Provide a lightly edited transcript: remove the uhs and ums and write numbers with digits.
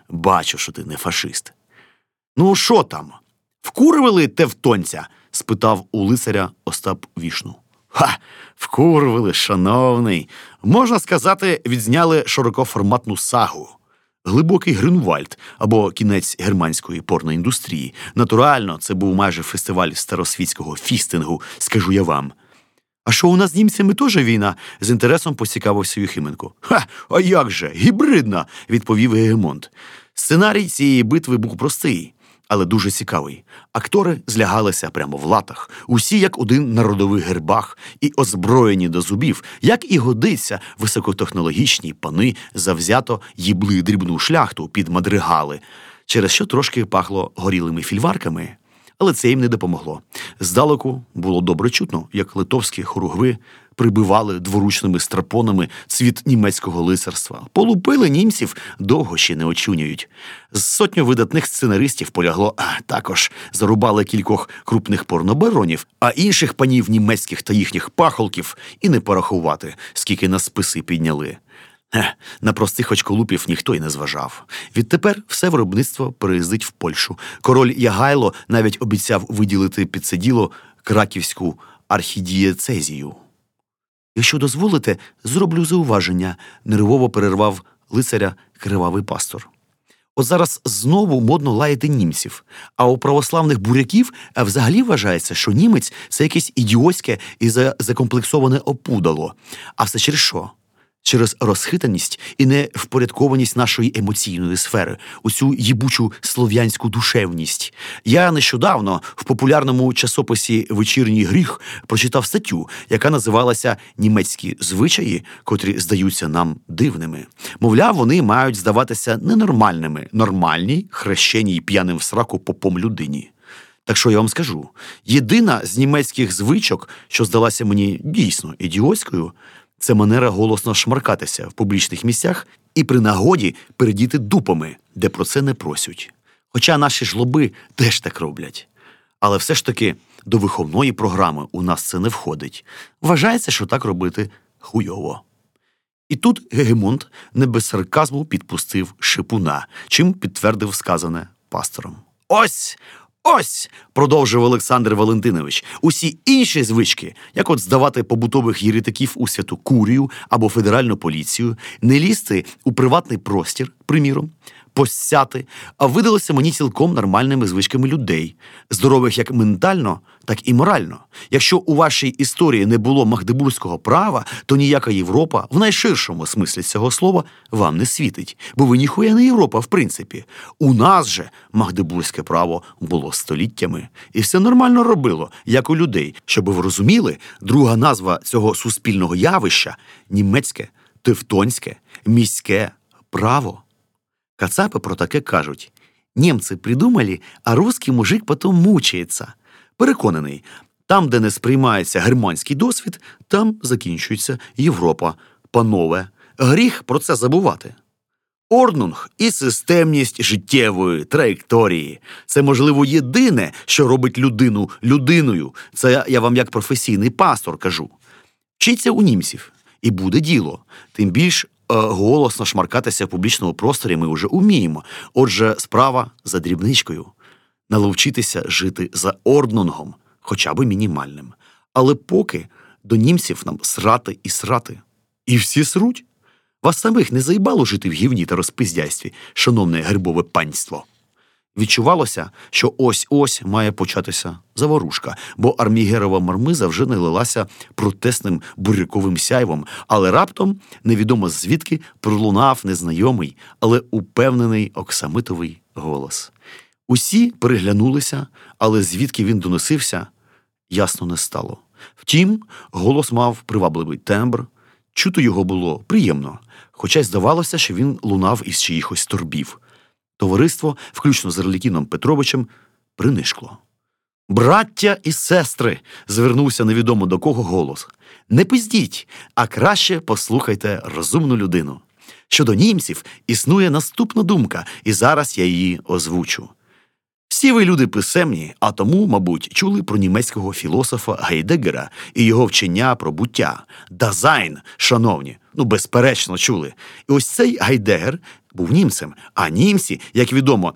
Бачу, що ти не фашист. Ну, що там? Вкурвили тевтонця? Спитав у лицаря Остап Вішну. Вкурвили, шановний. Можна сказати, відзняли широкоформатну сагу. Глибокий Грюнвальд або кінець германської порноіндустрії. Натурально, це був майже фестиваль старосвітського фістингу, скажу я вам. А що у нас з німцями теж війна? З інтересом поцікавився Юхименко. А як же, гібридна, відповів Гегемонт. Сценарій цієї битви був простий, але дуже цікавий. Актори злягалися прямо в латах, усі як один на родових гербах і озброєні до зубів, як і годиться, високотехнологічні пани завзято їбли дрібну шляхту під мадригали, через що трошки пахло горілими фільварками. Але це їм не допомогло. Здалеку було добре чутно, як литовські хоругви прибивали дворучними страпонами цвіт німецького лицарства. Полупили німців, довго ще не очунюють. З сотню видатних сценаристів полягло, також зарубали кількох крупних порнобаронів, а інших панів німецьких та їхніх пахолків і не порахувати, скільки на списи підняли. На простих очколупів ніхто й не зважав. Відтепер все виробництво переїздить в Польщу. Король Ягайло навіть обіцяв виділити під це діло краківську архідієцезію. «Якщо дозволите, зроблю зауваження», – нервово перервав лицаря кривавий пастор. От зараз знову модно лаяти німців, а у православних буряків взагалі вважається, що німець – це якесь ідіотське і закомплексоване опудало. А все через що? Через розхитаність і невпорядкованість нашої емоційної сфери, усю їбучу слов'янську душевність. Я нещодавно в популярному часописі «Вечірній гріх» прочитав статтю, яка називалася «Німецькі звичаї, котрі здаються нам дивними». Мовляв, вони мають здаватися ненормальними, нормальній, хрещеній п'яним в сраку попом людині. Так що я вам скажу, єдина з німецьких звичок, що здалася мені дійсно ідіотською, це манера голосно шмаркатися в публічних місцях і при нагоді передіти дупами, де про це не просять. Хоча наші жлоби теж так роблять. Але все ж таки до виховної програми у нас це не входить. Вважається, що так робити хуйово. І тут Гегемонт не без сарказму підпустив шипуна, чим підтвердив сказане пастором. Ось, продовжив Олександр Валентинович, усі інші звички, як от здавати побутових єретиків у святу курію або федеральну поліцію, не лізти у приватний простір, приміром, посяти, а видалося мені цілком нормальними звичками людей, здорових як ментально, так і морально. Якщо у вашій історії не було магдебурзького права, то ніяка Європа, в найширшому смислі цього слова, вам не світить. Бо ви ніхуя не Європа, в принципі. У нас же магдебурзьке право було століттями. І все нормально робило, як у людей. Щоб ви розуміли, друга назва цього суспільного явища – німецьке, тевтонське, міське право. Кацапи про таке кажуть: «Німці придумали, а русський мужик потім мучається». Переконаний, там, де не сприймається германський досвід, там закінчується Європа. Панове, гріх про це забувати. Орднунг і системність життєвої траєкторії – це, можливо, єдине, що робить людину людиною. Це я вам як професійний пастор кажу. Вчіться у німців, і буде діло. Тим більш голосно шмаркатися в публічному просторі ми вже уміємо. Отже, справа за дрібничкою. Наловчитися жити за орднунгом, хоча б мінімальним. Але поки до німців нам срати і срати. І всі сруть. Вас самих не заїбало жити в гівні та розпиздяйстві, шановне гербове панство? Відчувалося, що ось-ось має початися заворушка, бо Армігерова мармиза вже не лилася протесним буряковим сяйвом, але раптом, невідомо звідки, пролунав незнайомий, але упевнений оксамитовий голос. Усі переглянулися, але звідки він доносився, ясно не стало. Втім, голос мав привабливий тембр, чути його було приємно, хоча й здавалося, що він лунав із чиїхось торбів. Товариство, включно з Орлікіном Петровичем, принишкло. «Браття і сестри!» – звернувся невідомо до кого голос. «Не пиздіть, а краще послухайте розумну людину. Щодо німців існує наступна думка, і зараз я її озвучу. Всі ви люди писемні, а тому, мабуть, чули про німецького філософа Гейдеггера і його вчення про буття. Дазайн, шановні, безперечно чули. І ось цей Гейдеггер був німцем, а німці, як відомо,